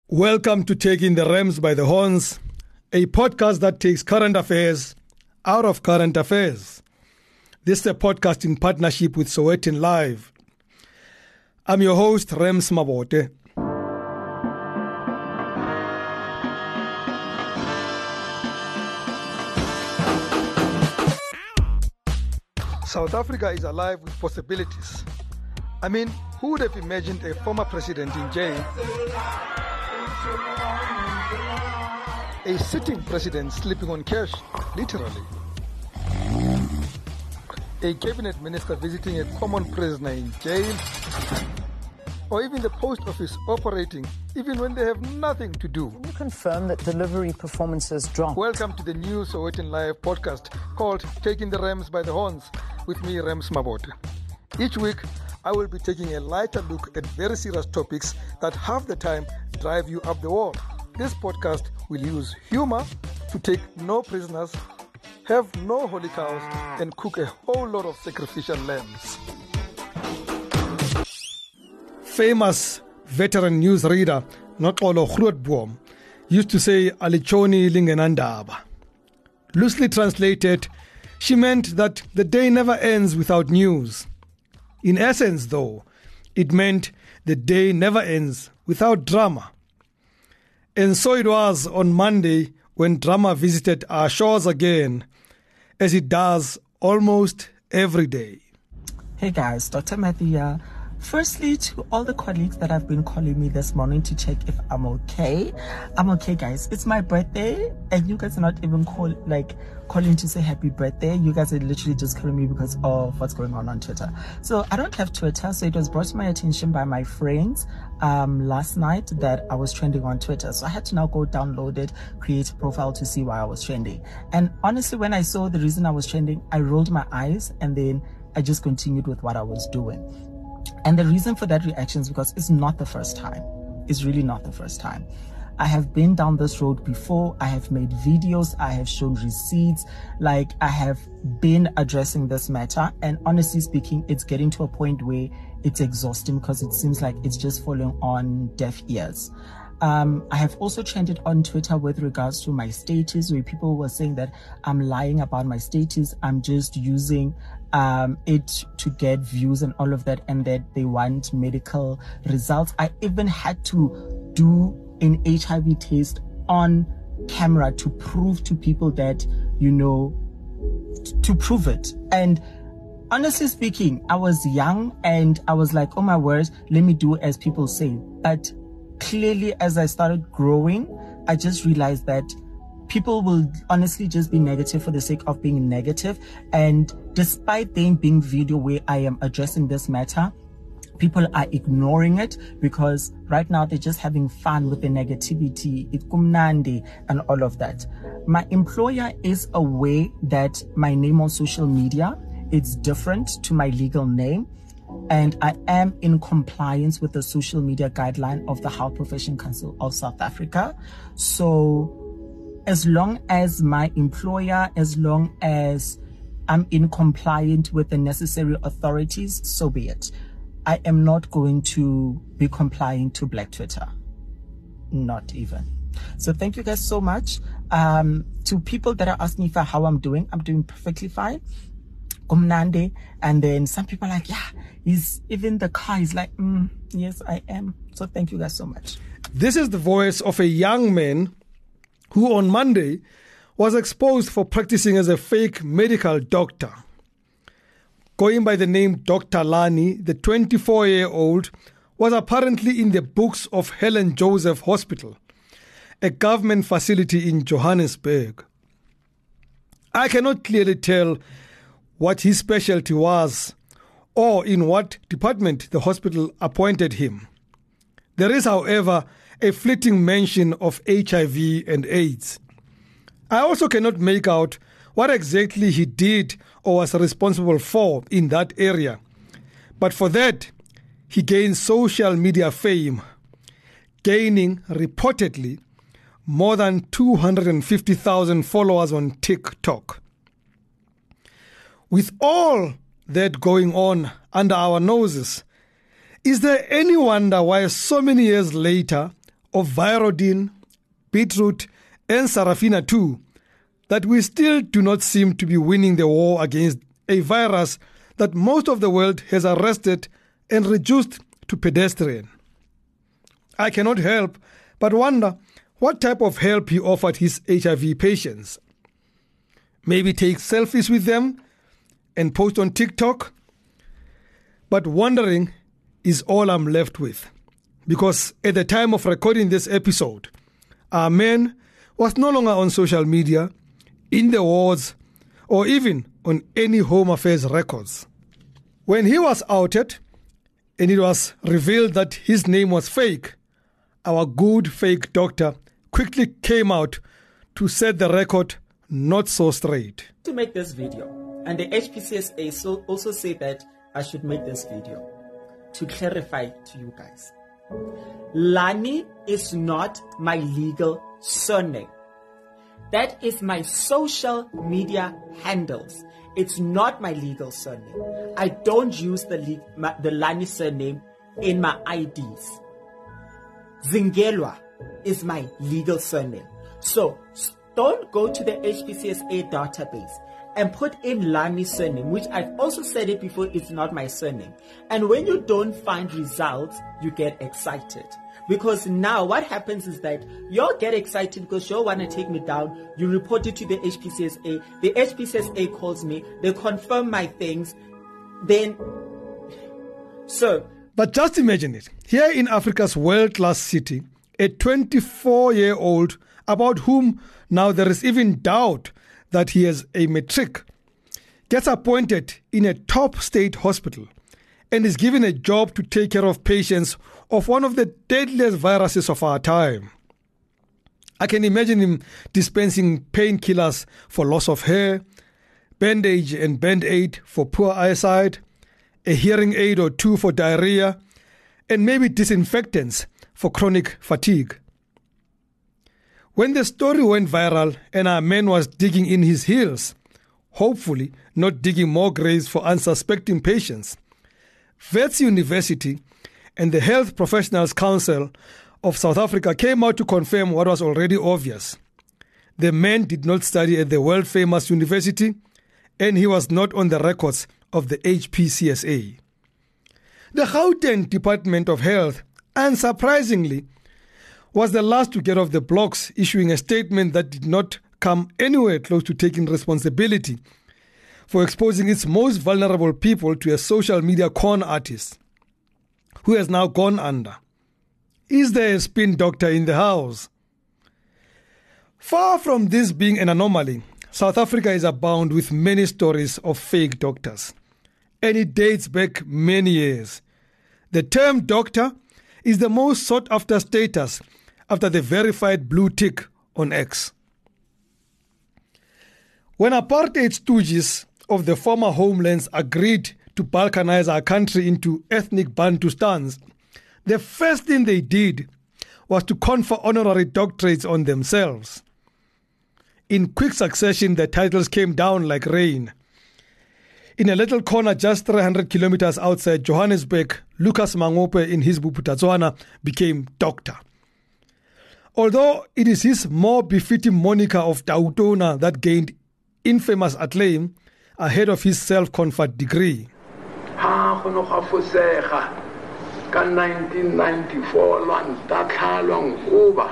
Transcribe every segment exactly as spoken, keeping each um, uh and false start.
Welcome to Taking the Rams by the Horns, a podcast that takes current affairs out of current affairs. This is a podcast in partnership with Sowetan Live. I'm your host, Rams Mabote. South Africa is alive with possibilities. I mean, who would have imagined a former president in jail? A sitting president sleeping on cash, literally. A cabinet minister visiting a common prisoner in jail. Or even the post office operating, even when they have nothing to do. Can you confirm that delivery performances dropped? Welcome to the new Sowetan Live podcast called Taking the Rams by the Horns with me, Rams Mabote. Each week, I will be taking a lighter look at very serious topics that half the time drive you up the wall. This podcast will use humor to take no prisoners, have no holy cows, and cook a whole lot of sacrificial lambs. Famous veteran newsreader Noxolo Grootboom used to say Alichoni lingenandaba. Loosely translated, she meant that the day never ends without news. In essence, though, it meant the day never ends without drama. And so it was on Monday when drama visited our shores again, as it does almost every day. Hey guys, Doctor Matthew. Firstly, to all the colleagues that have been calling me this morning to check if I'm okay. I'm okay, guys. It's my birthday, and you guys are not even call like calling to say happy birthday. You guys are literally just calling me because of what's going on on Twitter. So I don't have Twitter, so it was brought to my attention by my friends um, last night that I was trending on Twitter. So I had to now go download it, create a profile to see why I was trending. And honestly, when I saw the reason I was trending, I rolled my eyes and then I just continued with what I was doing. And the reason for that reaction is because it's not the first time. It's really not the first time. I have been down this road before. I have made videos. I have shown receipts. Like, I have been addressing this matter. And honestly speaking, it's getting to a point where it's exhausting because it seems like it's just falling on deaf ears. Um, I have also trended on Twitter with regards to my status, where people were saying that I'm lying about my status. I'm just using um, it to get views and all of that, and that they want medical results. I even had to do an H I V test on camera to prove to people that, you know, t- to prove it. And honestly speaking, I was young and I was like, oh my word, let me do as people say. But clearly, as I started growing, I just realized that people will honestly just be negative for the sake of being negative. And despite them being video where I am addressing this matter, people are ignoring it because right now they're just having fun with the negativity, ikumnandi, and all of that. My employer is aware that my name on social media is different to my legal name. And I am in compliance with the social media guideline of the Health Profession Council of South Africa. So as long as my employer, as long as I'm in compliance with the necessary authorities, so be it. I am not going to be complying to Black Twitter. Not even. So thank you guys so much. Um, to people that are asking me for how I'm doing, I'm doing perfectly fine. Kumnande, and then some people are like, yeah, he's even the car is like, mm, yes, I am. So thank you guys so much. This is the voice of a young man who on Monday was exposed for practicing as a fake medical doctor. Going by the name Doctor Lani, the twenty-four-year-old was apparently in the books of Helen Joseph Hospital, a government facility in Johannesburg. I cannot clearly tell what his specialty was or in what department the hospital appointed him. There is, however, a fleeting mention of H I V and AIDS. I also cannot make out what exactly he did or was responsible for in that area. But for that, he gained social media fame, gaining reportedly more than two hundred fifty thousand followers on TikTok. With all that going on under our noses, is there any wonder why so many years later, of Virodin, Beetroot, and Sarafina two that we still do not seem to be winning the war against a virus that most of the world has arrested and reduced to pedestrian. I cannot help but wonder what type of help he offered his H I V patients. Maybe take selfies with them and post on TikTok? But wondering is all I'm left with, because at the time of recording this episode, our man was no longer on social media, in the wards, or even on any Home Affairs records. When he was outed and it was revealed that his name was fake, our good fake doctor quickly came out to set the record not so straight. To make this video, and the H P C S A so also said that I should make this video to clarify to you guys. Lani is not my legal surname. That is my social media handles. It's not my legal surname. I don't use the le- my, the Lani surname in my I Ds. Zingelwa is my legal surname. So don't go to the H P C S A database and put in Lani's surname, which I've also said it before, it's not my surname. And when you don't find results, you get excited. Because now what happens is that you all get excited because you want to take me down. You report it to the H P C S A. The H P C S A calls me. They confirm my things. Then, so. But just imagine it. Here in Africa's world-class city, a twenty-four-year-old about whom now there is even doubt that he has a matric, gets appointed in a top state hospital and is given a job to take care of patients of one of the deadliest viruses of our time. I can imagine him dispensing painkillers for loss of hair, bandage and band-aid for poor eyesight, a hearing aid or two for diarrhea, and maybe disinfectants for chronic fatigue. When the story went viral and our man was digging in his heels, hopefully not digging more graves for unsuspecting patients, Wits University and the Health Professionals Council of South Africa came out to confirm what was already obvious. The man did not study at the world-famous university, and he was not on the records of the H P C S A. The Gauteng Department of Health, unsurprisingly, was the last to get off the blocks, issuing a statement that did not come anywhere close to taking responsibility for exposing its most vulnerable people to a social media con artist who has now gone under. Is there a spin doctor in the house? Far from this being an anomaly, South Africa is abound with many stories of fake doctors, and it dates back many years. The term doctor is the most sought-after status after the verified blue tick on X. When apartheid stooges of the former homelands agreed to balkanize our country into ethnic Bantustans, the first thing they did was to confer honorary doctorates on themselves. In quick succession, the titles came down like rain. In a little corner just three hundred kilometers outside Johannesburg, Lucas Mangope in his Bophuthatswana became doctor. Although it is his more befitting moniker of Tautona that gained infamous acclaim ahead of his self-conferred degree. Ha go no ga fosega ka nineteen ninety-four lan ta tlhalong oba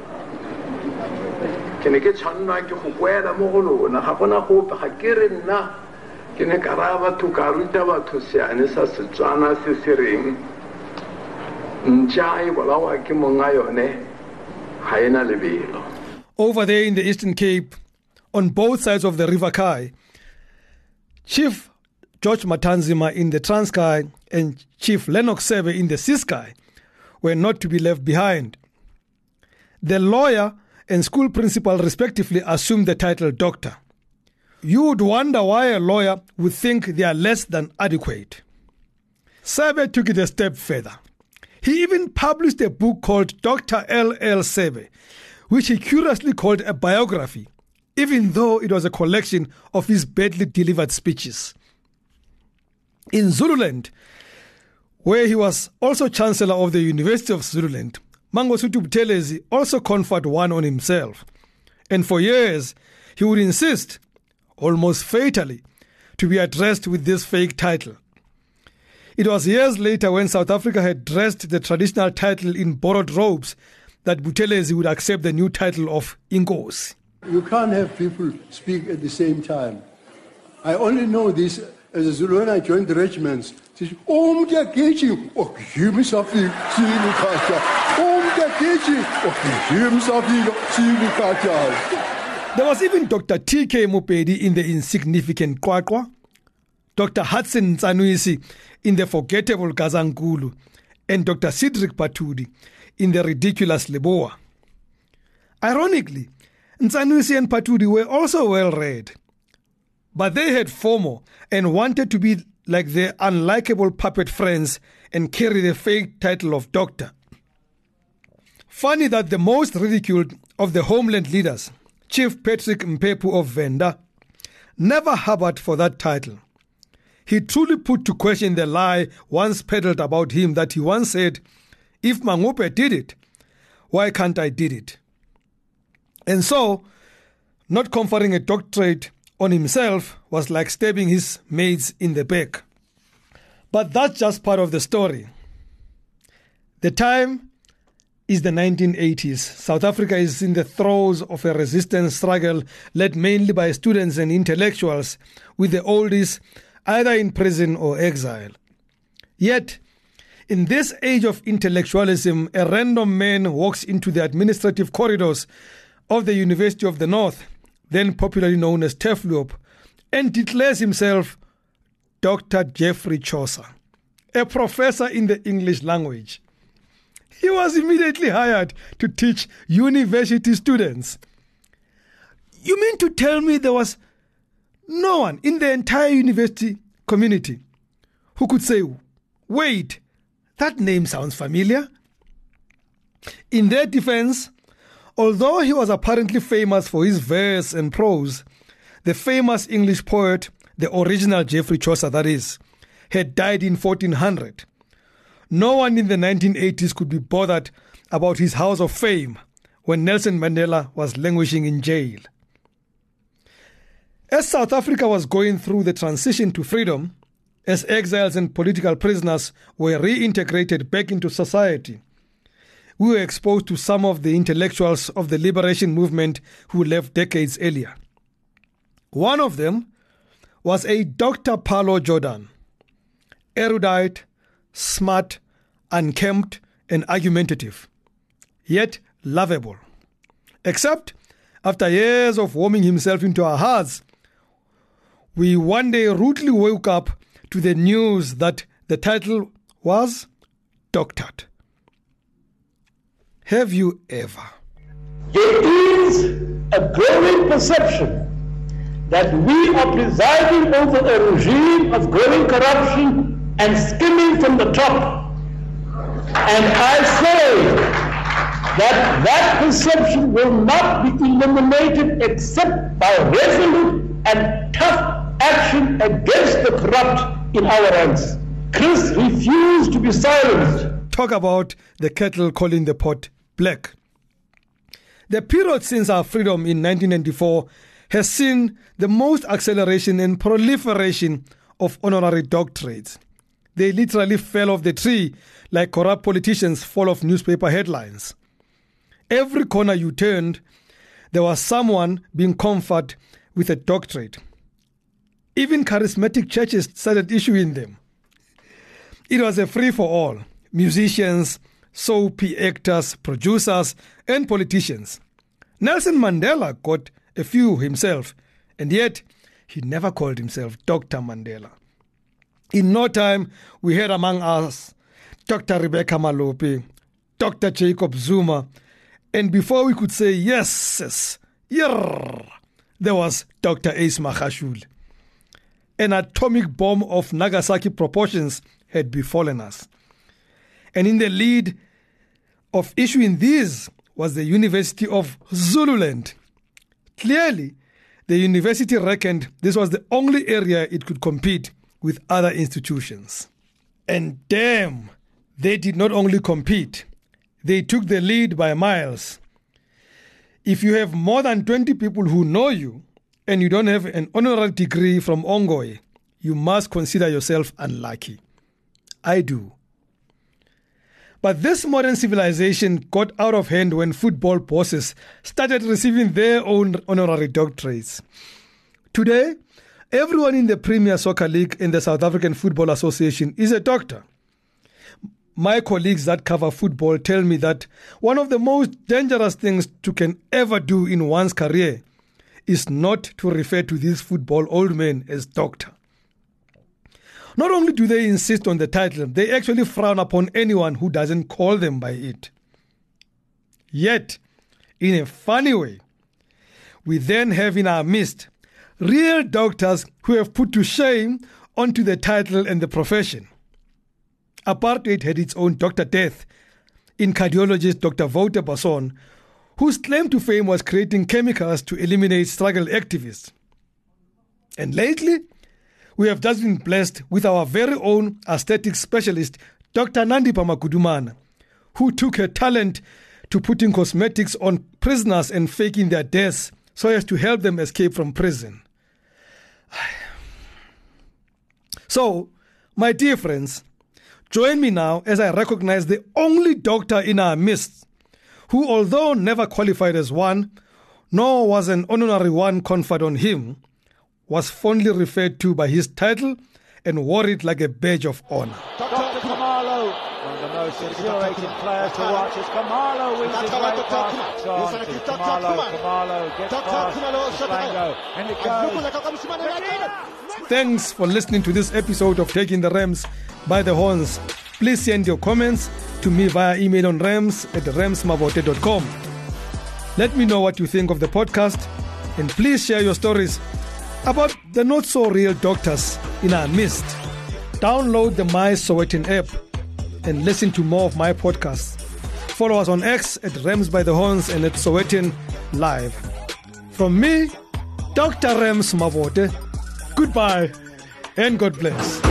ke ne ke tshwanna ke go kwela mo go lona ga gona gope ga ke re nna ke ne ka ra batho ka ruta batho seane sa Setswana se se reng ntja e bolawa ke monga yone ga ena lebelo. Over there in the Eastern Cape, on both sides of the River Kai, Chief George Matanzima in the Transkei and Chief Lennox Sebe in the Ciskei were not to be left behind. The lawyer and school principal respectively assumed the title doctor. You would wonder why a lawyer would think they are less than adequate. Sebe took it a step further. He even published a book called Doctor L L Sebe, which he curiously called a biography, even though it was a collection of his badly delivered speeches. In Zululand, where he was also Chancellor of the University of Zululand, Mangosuthu Buthelezi also conferred one on himself, and for years he would insist, almost fatally, to be addressed with this fake title. It was years later, when South Africa had dressed the traditional title in borrowed robes, that Buthelezi would accept the new title of Inkosi. You can't have people speak at the same time. I only know this as a Zulu when I joined the regiments. Om Diakechi, oh, him Safi, Sinikata. Om Diakechi, oh, him Safi, Sinikata. There was even Doctor T K Mopedi in the insignificant Kwakwa, Doctor Hudson Ntsanuisi in the forgettable Gazankulu, and Doctor Cedric Patudi in the ridiculous Leboa. Ironically, Ntsanuisi and Patudi were also well read, but they had FOMO and wanted to be like their unlikable puppet friends and carry the fake title of doctor. Funny that the most ridiculed of the homeland leaders, Chief Patrick Mpepu of Venda, never harbored for that title. He truly put to question the lie once peddled about him that he once said, "If Mangope did it, why can't I did it?" And so, not conferring a doctorate on himself was like stabbing his mates in the back. But that's just part of the story. The time is the nineteen eighties. South Africa is in the throes of a resistance struggle led mainly by students and intellectuals, with the oldies either in prison or exile. Yet, in this age of intellectualism, a random man walks into the administrative corridors of the University of the North, then popularly known as TEFLUOP, and declares himself Doctor Geoffrey Chaucer, a professor in the English language. He was immediately hired to teach university students. You mean to tell me there was no one in the entire university community who could say, "Wait, that name sounds familiar"? In their defense, although he was apparently famous for his verse and prose, the famous English poet, the original Geoffrey Chaucer that is, had died in fourteen hundred. No one in the nineteen eighties could be bothered about his house of fame when Nelson Mandela was languishing in jail. As South Africa was going through the transition to freedom, as exiles and political prisoners were reintegrated back into society, we were exposed to some of the intellectuals of the liberation movement who left decades earlier. One of them was a Doctor Paulo Jordan, erudite, smart, unkempt, and argumentative, yet lovable. Except, after years of warming himself into our hearts, we one day rudely woke up to the news that the title was doctored. Have you ever? There is a growing perception that we are presiding over a regime of growing corruption and skimming from the top. And I say that that perception will not be eliminated except by resolute and tough action against the corrupt in our ranks. Chris refused to be silenced. Talk about the kettle calling the pot black. The period since our freedom in nineteen ninety-four has seen the most acceleration and proliferation of honorary doctorates. They literally fell off the tree like corrupt politicians fall off newspaper headlines. Every corner you turned, there was someone being conferred with a doctorate. Even charismatic churches started issuing them. It was a free-for-all. Musicians, soapy actors, producers, and politicians. Nelson Mandela got a few himself, and yet he never called himself Doctor Mandela. In no time, we had among us Doctor Rebecca Malope, Doctor Jacob Zuma, and before we could say yes, yes, yeah, there was Doctor Ace Magashule. An atomic bomb of Nagasaki proportions had befallen us. And in the lead of issuing these was the University of Zululand. Clearly, the university reckoned this was the only area it could compete with other institutions. And damn, they did not only compete, they took the lead by miles. If you have more than twenty people who know you and you don't have an honorary degree from Ongoye, you must consider yourself unlucky. I do. But this modern civilization got out of hand when football bosses started receiving their own honorary doctorates. Today, everyone in the Premier Soccer League and the South African Football Association is a doctor. My colleagues that cover football tell me that one of the most dangerous things you can ever do in one's career is not to refer to these football old men as doctor. Not only do they insist on the title, they actually frown upon anyone who doesn't call them by it. Yet, in a funny way, we then have in our midst real doctors who have put to shame onto the title and the profession. Apartheid had its own Doctor Death in cardiologist Doctor Wouter Basson, whose claim to fame was creating chemicals to eliminate struggle activists. And lately, we have just been blessed with our very own aesthetic specialist, Doctor Nandipha Magudumana, who took her talent to putting cosmetics on prisoners and faking their deaths so as to help them escape from prison. So, my dear friends, join me now as I recognize the only doctor in our midst who, although never qualified as one, nor was an honorary one conferred on him, was fondly referred to by his title and wore it like a badge of honor. Doctor Khumalo, one of the most exhilarating players to watch as Khumalo wins his way past Chance. Khumalo, Khumalo gets past Slango, and it goes. Thanks for listening to this episode of Taking the Rams by the Horns. Please send your comments to me via email on rams at ramsmavote dot com. Let me know what you think of the podcast, and please share your stories about the not-so-real doctors in our midst. Download the My Sowetan app and listen to more of my podcasts. Follow us on X at Rams by the Horns and at Sowetan Live. From me, Doctor Rams Mavote, goodbye and God bless.